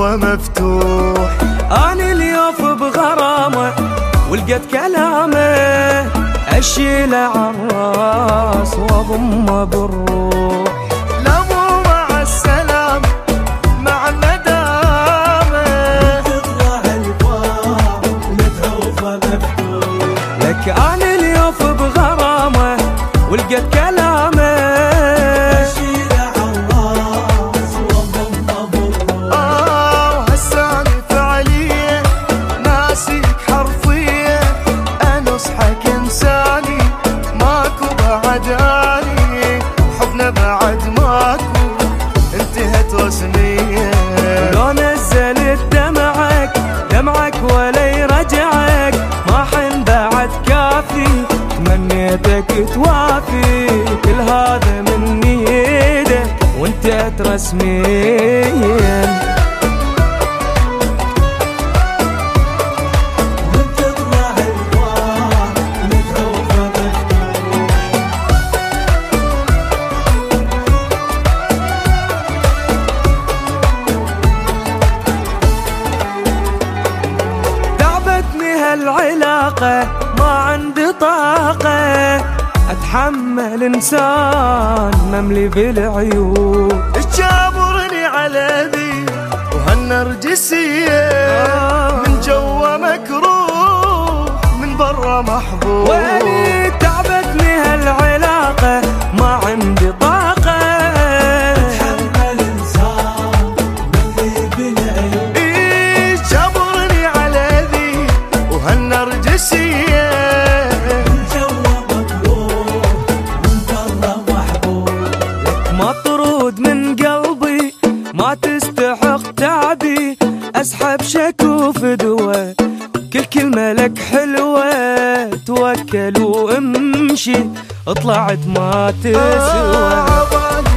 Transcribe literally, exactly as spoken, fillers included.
هو مفتوح. أنا اليوف بغرامه ولقيت كلامه أشيله عالراس وأضمه بالروح. لا مو مع السلام مع الندامة تطلع الباب متعوفة مفتوح. لك أنا اليوف بغرامه ولقيت كلامه أشيله عالراس وأضمه بالروح. آه هساني فعليا ناسيك حرفيا، أنصحك إنساني ماكو بعداني، حبنا بعد ماكو انتهت رسميا. لو نزلت دمعك دمعك ولا يرجعك، ما حن بعد كافي تمنيتك توافي، كل هذا من ايدك وانتهت رسميا. العلاقة ما عندي طاقة أتحمل إنسان مملي بالعيوب. تجابرني على ذي وهالنرجسية من جوا مكروه من برا محبوب. ويلي تعبتني هالعلاقة ما عندي طاقة أتحمل إنسان مملي بالعيوب. إيه جابرني على ذي وهالنرجسية من جوا مكروه من برا محبوب. لك مطرود من قلبي ما تستحق تعبي، أسحب شكو فدوة كل كلمة لك حلوة، توكل وامشي طلعت ما تسوى.